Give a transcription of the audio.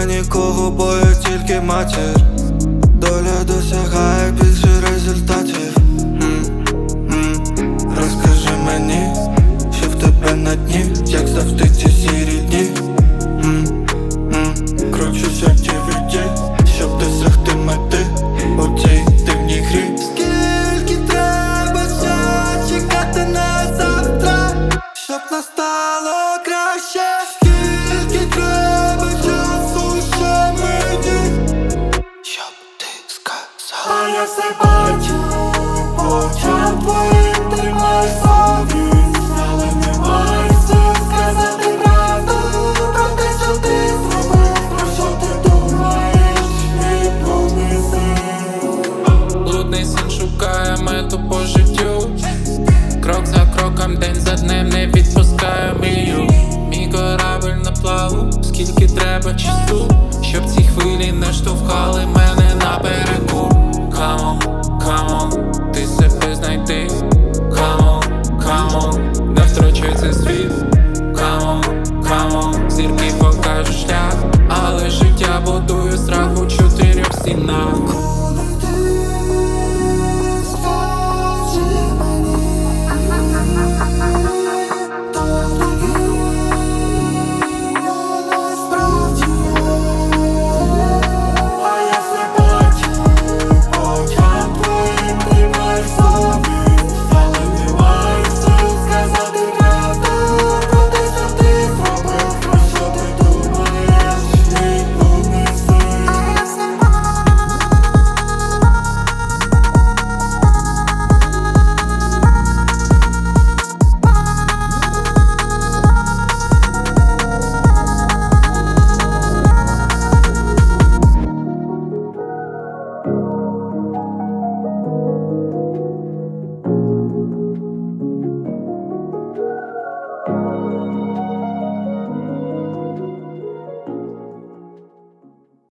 нема нікого, бо я тільки матір. Доля досягає більше результатів. Розкажи мені, що в тебе на дні, як завжди ці сірі дні. Кручусь як DVD, щоб досягти мети у цій дивній грі. Скільки треба ще чекати на завтра, щоб настало краще? Скільки треба часу ще мені, щоб ти сказала? А я все бачу по очам твоїм, тримай совість, але не маєш сил сказати правду про те, що ти зробив, про що ти думаєш, відповіси. Блудний син шукає мету по життю, крок за кроком, день за днем не відпускає мрію. Мій корабель на плаву, скільки треба часу, щоб ці хвилі не штовхали мене на берегу. Come on, come on,